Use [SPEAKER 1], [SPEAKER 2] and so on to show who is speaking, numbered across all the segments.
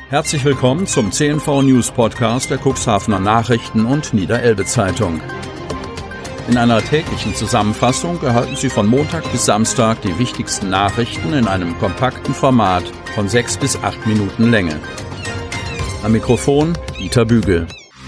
[SPEAKER 1] Herzlich willkommen zum CNV News Podcast der Cuxhavener Nachrichten und Niederelbe Zeitung. In einer täglichen Zusammenfassung erhalten Sie von Montag bis Samstag die wichtigsten Nachrichten in einem kompakten Format von 6 bis 8 Minuten Länge. Am Mikrofon Dieter Bügel.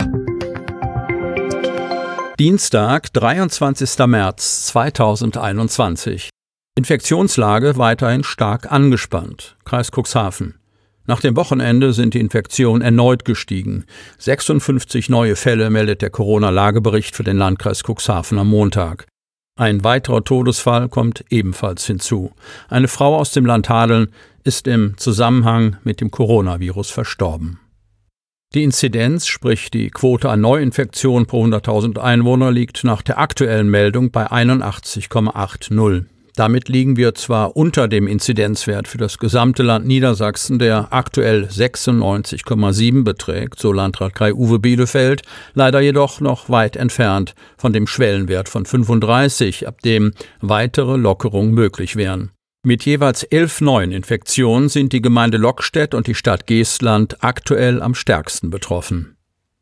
[SPEAKER 1] Dienstag, 23. März 2021. Infektionslage weiterhin stark angespannt. Kreis Cuxhaven. Nach dem Wochenende sind die Infektionen erneut gestiegen. 56 neue Fälle meldet der Corona-Lagebericht für den Landkreis Cuxhaven am Montag. Ein weiterer Todesfall kommt ebenfalls hinzu. Eine Frau aus dem Land Hadeln ist im Zusammenhang mit dem Coronavirus verstorben. Die Inzidenz, sprich die Quote an Neuinfektionen pro 100.000 Einwohner, liegt nach der aktuellen Meldung bei 81,80. Damit liegen wir zwar unter dem Inzidenzwert für das gesamte Land Niedersachsen, der aktuell 96,7 beträgt, so Landrat Kai-Uwe Bielefeld, leider jedoch noch weit entfernt von dem Schwellenwert von 35, ab dem weitere Lockerungen möglich wären. Mit jeweils 11 neuen Infektionen sind die Gemeinde Lockstedt und die Stadt Geestland aktuell am stärksten betroffen.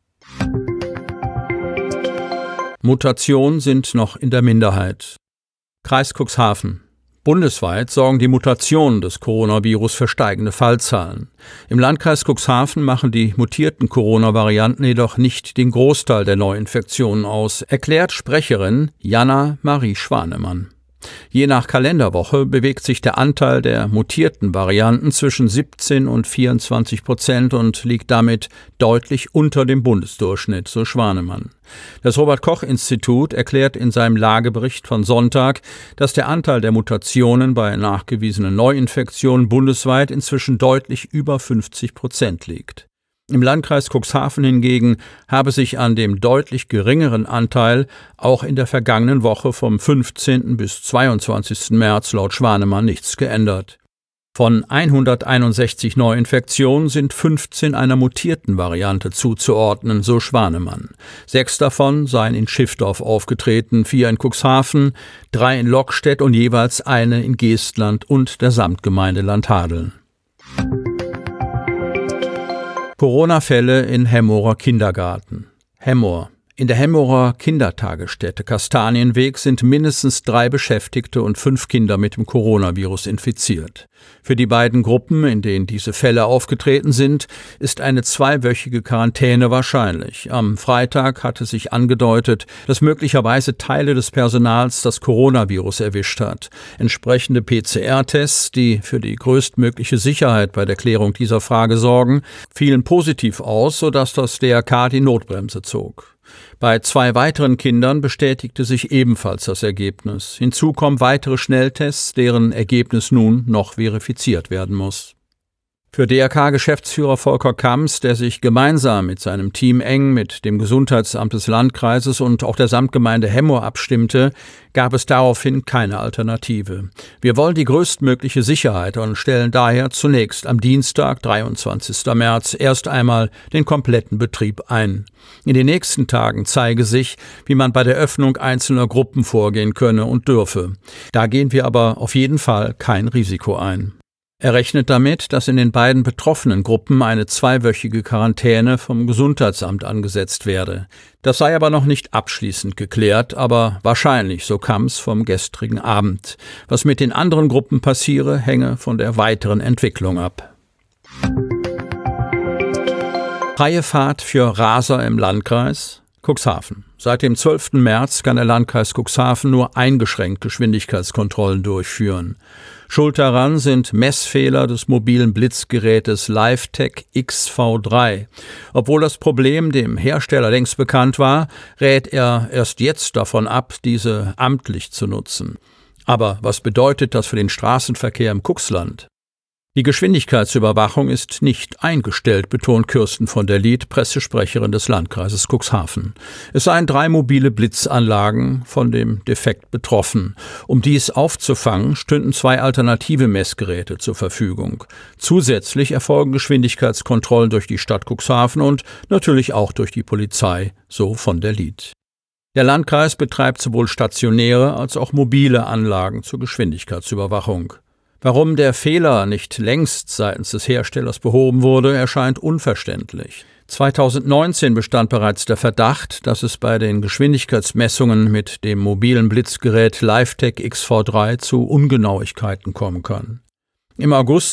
[SPEAKER 1] Mutationen sind noch in der Minderheit. Kreis Cuxhaven. Bundesweit sorgen die Mutationen des Coronavirus für steigende Fallzahlen. Im Landkreis Cuxhaven machen die mutierten Corona-Varianten jedoch nicht den Großteil der Neuinfektionen aus, erklärt Sprecherin Jana Marie Schwanemann. Je nach Kalenderwoche bewegt sich der Anteil der mutierten Varianten zwischen 17 und 24% und liegt damit deutlich unter dem Bundesdurchschnitt, so Schwanemann. Das Robert-Koch-Institut erklärt in seinem Lagebericht von Sonntag, dass der Anteil der Mutationen bei nachgewiesenen Neuinfektionen bundesweit inzwischen deutlich über 50% liegt. Im Landkreis Cuxhaven hingegen habe sich an dem deutlich geringeren Anteil auch in der vergangenen Woche vom 15. bis 22. März laut Schwanemann nichts geändert. Von 161 Neuinfektionen sind 15 einer mutierten Variante zuzuordnen, so Schwanemann. 6 davon seien in Schiffdorf aufgetreten, 4 in Cuxhaven, 3 in Lockstedt und jeweils eine in Geestland und der Samtgemeinde Landhadeln. Corona-Fälle in Hemmorer Kindergarten. Hemmoor. In der Hemmorer Kindertagesstätte Kastanienweg sind mindestens 3 Beschäftigte und 5 Kinder mit dem Coronavirus infiziert. Für die beiden Gruppen, in denen diese Fälle aufgetreten sind, ist eine 2-wöchige Quarantäne wahrscheinlich. Am Freitag hatte sich angedeutet, dass möglicherweise Teile des Personals das Coronavirus erwischt hat. Entsprechende PCR-Tests, die für die größtmögliche Sicherheit bei der Klärung dieser Frage sorgen, fielen positiv aus, sodass das DRK die Notbremse zog. Bei 2 weiteren Kindern bestätigte sich ebenfalls das Ergebnis. Hinzu kommen weitere Schnelltests, deren Ergebnis nun noch verifiziert werden muss. Für DRK-Geschäftsführer Volker Kamms, der sich gemeinsam mit seinem Team eng mit dem Gesundheitsamt des Landkreises und auch der Samtgemeinde Hemmoor abstimmte, gab es daraufhin keine Alternative. Wir wollen die größtmögliche Sicherheit und stellen daher zunächst am Dienstag, 23. März, erst einmal den kompletten Betrieb ein. In den nächsten Tagen zeige sich, wie man bei der Öffnung einzelner Gruppen vorgehen könne und dürfe. Da gehen wir aber auf jeden Fall kein Risiko ein. Er rechnet damit, dass in den beiden betroffenen Gruppen eine 2-wöchige Quarantäne vom Gesundheitsamt angesetzt werde. Das sei aber noch nicht abschließend geklärt, aber wahrscheinlich, so Kamms vom gestrigen Abend. Was mit den anderen Gruppen passiere, hänge von der weiteren Entwicklung ab. Freie Fahrt für Raser im Landkreis Cuxhaven. Seit dem 12. März kann der Landkreis Cuxhaven nur eingeschränkt Geschwindigkeitskontrollen durchführen. Schuld daran sind Messfehler des mobilen Blitzgerätes LiveTech XV3. Obwohl das Problem dem Hersteller längst bekannt war, rät er erst jetzt davon ab, diese amtlich zu nutzen. Aber was bedeutet das für den Straßenverkehr im Cuxland? Die Geschwindigkeitsüberwachung ist nicht eingestellt, betont Kirsten von der Lied, Pressesprecherin des Landkreises Cuxhaven. Es seien 3 mobile Blitzanlagen von dem Defekt betroffen. Um dies aufzufangen, stünden 2 alternative Messgeräte zur Verfügung. Zusätzlich erfolgen Geschwindigkeitskontrollen durch die Stadt Cuxhaven und natürlich auch durch die Polizei, so von der Lied. Der Landkreis betreibt sowohl stationäre als auch mobile Anlagen zur Geschwindigkeitsüberwachung. Warum der Fehler nicht längst seitens des Herstellers behoben wurde, erscheint unverständlich. 2019 bestand bereits der Verdacht, dass es bei den Geschwindigkeitsmessungen mit dem mobilen Blitzgerät LiveTech XV3 zu Ungenauigkeiten kommen kann. Im August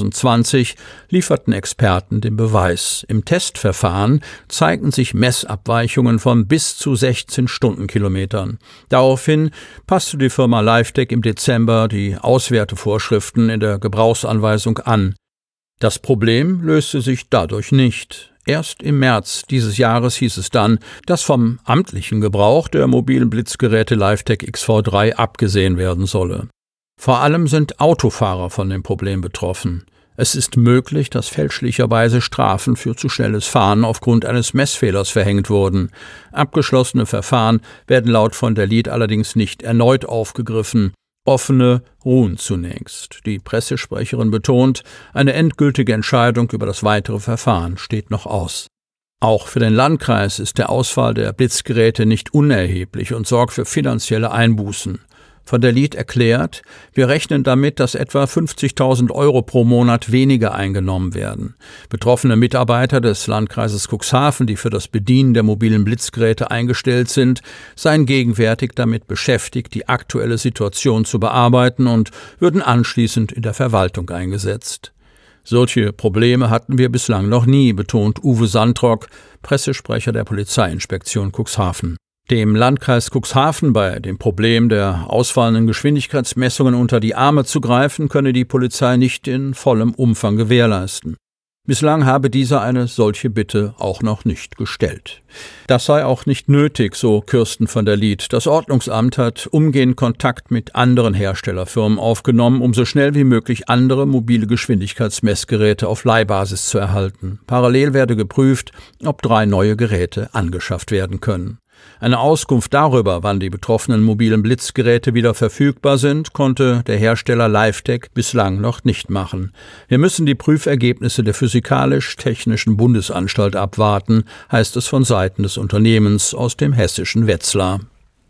[SPEAKER 1] 2020 lieferten Experten den Beweis. Im Testverfahren zeigten sich Messabweichungen von bis zu 16 Stundenkilometern. Daraufhin passte die Firma LiveTech im Dezember die Auswertevorschriften in der Gebrauchsanweisung an. Das Problem löste sich dadurch nicht. Erst im März dieses Jahres hieß es dann, dass vom amtlichen Gebrauch der mobilen Blitzgeräte LiveTech XV3 abgesehen werden solle. Vor allem sind Autofahrer von dem Problem betroffen. Es ist möglich, dass fälschlicherweise Strafen für zu schnelles Fahren aufgrund eines Messfehlers verhängt wurden. Abgeschlossene Verfahren werden laut von der Lied allerdings nicht erneut aufgegriffen. Offene ruhen zunächst. Die Pressesprecherin betont, eine endgültige Entscheidung über das weitere Verfahren steht noch aus. Auch für den Landkreis ist der Ausfall der Blitzgeräte nicht unerheblich und sorgt für finanzielle Einbußen. Von der Lied erklärt, wir rechnen damit, dass etwa 50.000 € pro Monat weniger eingenommen werden. Betroffene Mitarbeiter des Landkreises Cuxhaven, die für das Bedienen der mobilen Blitzgeräte eingestellt sind, seien gegenwärtig damit beschäftigt, die aktuelle Situation zu bearbeiten und würden anschließend in der Verwaltung eingesetzt. Solche Probleme hatten wir bislang noch nie, betont Uwe Sandrock, Pressesprecher der Polizeiinspektion Cuxhaven. Dem Landkreis Cuxhaven bei dem Problem der ausfallenden Geschwindigkeitsmessungen unter die Arme zu greifen, könne die Polizei nicht in vollem Umfang gewährleisten. Bislang habe dieser eine solche Bitte auch noch nicht gestellt. Das sei auch nicht nötig, so Kirsten von der Lied. Das Ordnungsamt hat umgehend Kontakt mit anderen Herstellerfirmen aufgenommen, um so schnell wie möglich andere mobile Geschwindigkeitsmessgeräte auf Leihbasis zu erhalten. Parallel werde geprüft, ob 3 neue Geräte angeschafft werden können. Eine Auskunft darüber, wann die betroffenen mobilen Blitzgeräte wieder verfügbar sind, konnte der Hersteller LiveTech bislang noch nicht machen. Wir müssen die Prüfergebnisse der Physikalisch-Technischen Bundesanstalt abwarten, heißt es von Seiten des Unternehmens aus dem hessischen Wetzlar.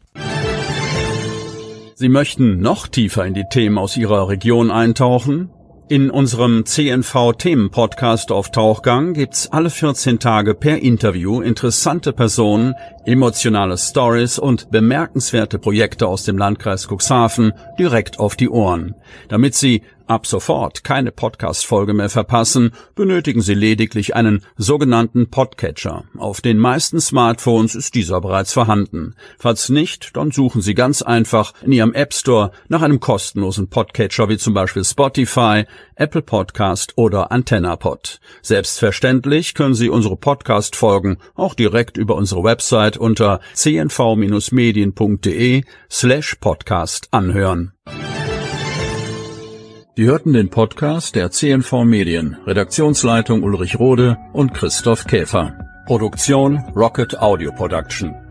[SPEAKER 1] Sie möchten noch tiefer in die Themen aus Ihrer Region eintauchen? In unserem CNV-Themen-Podcast auf Tauchgang gibt's alle 14 Tage per Interview interessante Personen, emotionale Stories und bemerkenswerte Projekte aus dem Landkreis Cuxhaven direkt auf die Ohren. Damit Sie ab sofort keine Podcast-Folge mehr verpassen, benötigen Sie lediglich einen sogenannten Podcatcher. Auf den meisten Smartphones ist dieser bereits vorhanden. Falls nicht, dann suchen Sie ganz einfach in Ihrem App Store nach einem kostenlosen Podcatcher wie zum Beispiel Spotify, Apple Podcast oder AntennaPod. Selbstverständlich können Sie unsere Podcast-Folgen auch direkt über unsere Website unter cnv-medien.de/podcast anhören. Sie hörten den Podcast der CNV Medien, Redaktionsleitung Ulrich Rode und Christoph Käfer. Produktion Rocket Audio Production.